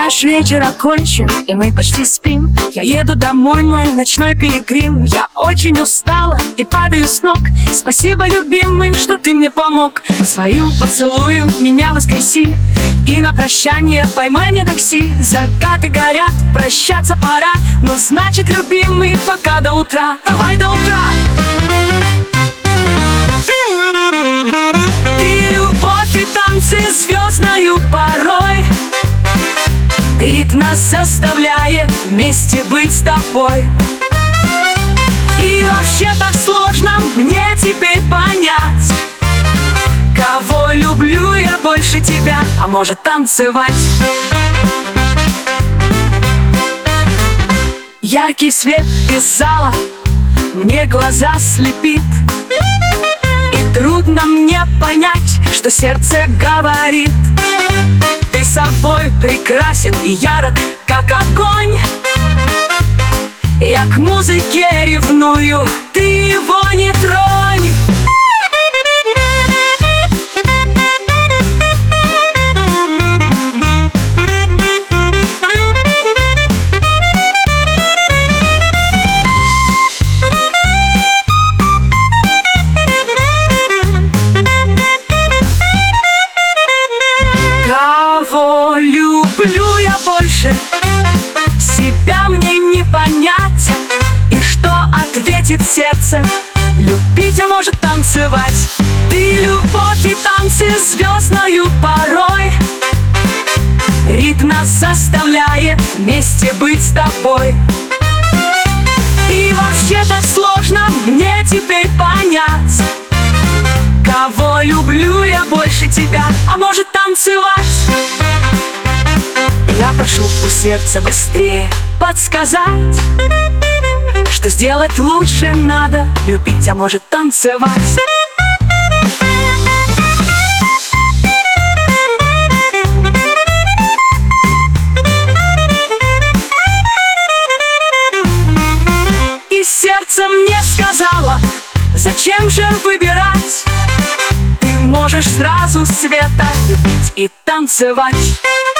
Наш вечер окончен, и мы почти спим. Я еду домой, мой ночной пилигрим. Я очень устала и падаю с ног. Спасибо, любимый, что ты мне помог. Своим поцелуем меня воскреси. И на прощание поймай мне такси. Закаты горят, прощаться пора. Но значит, любимый, пока до утра. Давай до утра. Ты любовь и танцы звездною порой. Ритм нас заставляет вместе быть с тобой. И вообще так сложно мне теперь понять, кого люблю я больше тебя, а может танцевать. Яркий свет из зала мне глаза слепит, и трудно мне понять, что сердце говорит. Ты собой прекрасен и ярок, как огонь. Я к музыке ревную, ты его не тронь. Кого люблю я больше, себя мне не понять. И что ответит сердце? Любить, а может танцевать. Ты любовь и танцы звездною порой. Ритм нас заставляет вместе быть с тобой. И вообще так сложно мне теперь понять, кого люблю я больше тебя, а может танцевать. Я прошу у сердца быстрее подсказать, что сделать лучше надо, любить, а может танцевать. И сердце мне сказала, зачем же выбирать? Ты можешь сразу света любить и танцевать.